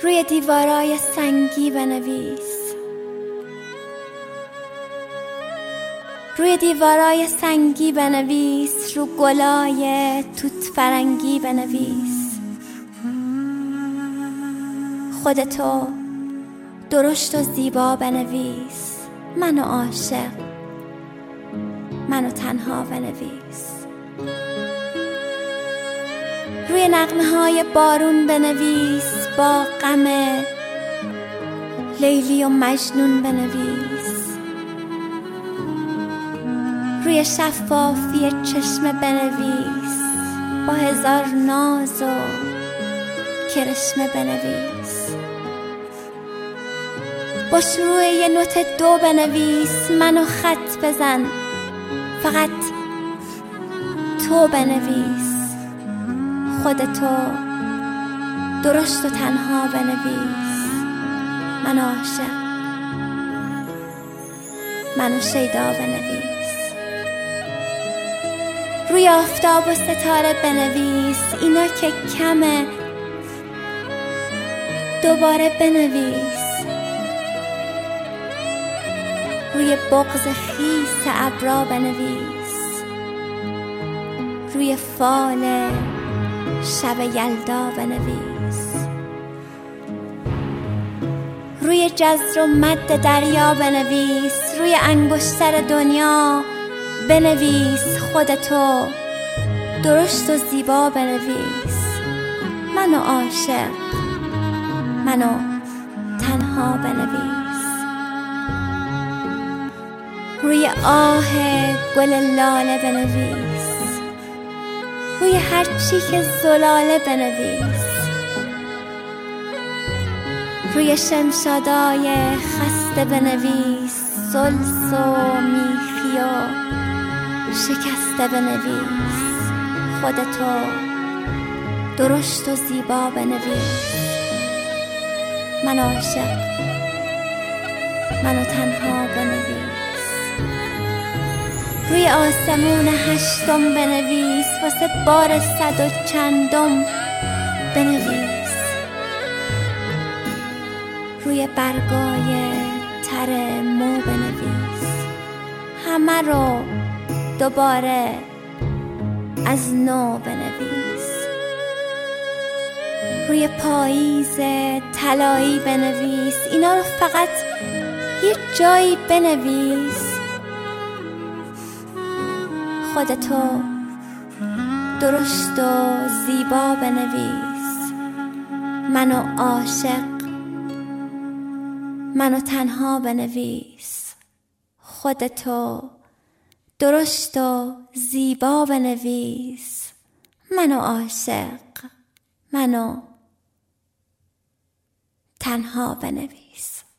روی دیوارای سنگی بنویس، روی دیوارای سنگی بنویس، رو گلای توت فرنگی بنویس. خودتو درشت و زیبا بنویس، منو عاشق، منو تنها بنویس. روی نغمه های بارون بنویس، با غم لیلی و مجنون بنویس. روی شفافی چشم بنویس، با هزار ناز و کرشمه بنویس. با شروع یه نوت دو بنویس، منو خط بزن، فقط تو بنویس. خودتو درشت و تنها بنویس، منو عاشق، منو شیدا بنویس. روی آفتاب و ستاره بنویس، اینا که کمه، دوباره بنویس. روی بغض خیس ابرا بنویس، روی فال شب یلدا بنویس. روی جزر و مد دریا بنویس، روی انگشتر دنیا بنویس. خودتو درشت و زیبا بنویس، منو عاشق، منو تنها بنویس. روی آه گل لاله بنویس، روی هر چی که زلاله بنویس. روی شمشادای خسته بنویس، سلس و میخی و شکسته بنویس. خودتو درشت و زیبا بنویس، من عاشق، منو تنها بنویس. روی آسمون هشتم بنویس، واسه بار 100 و چندم بنویس. روی برگای تر مو بنویس، همه رو دوباره از نو بنویس. روی پاییز طلایی بنویس، اینا رو فقط یه جایی بنویس. خودتو درشت و زیبا بنویس، منو عاشق، منو تنها بنویس. خودتو درشت و زیبا بنویس، منو عاشق، منو تنها بنویس.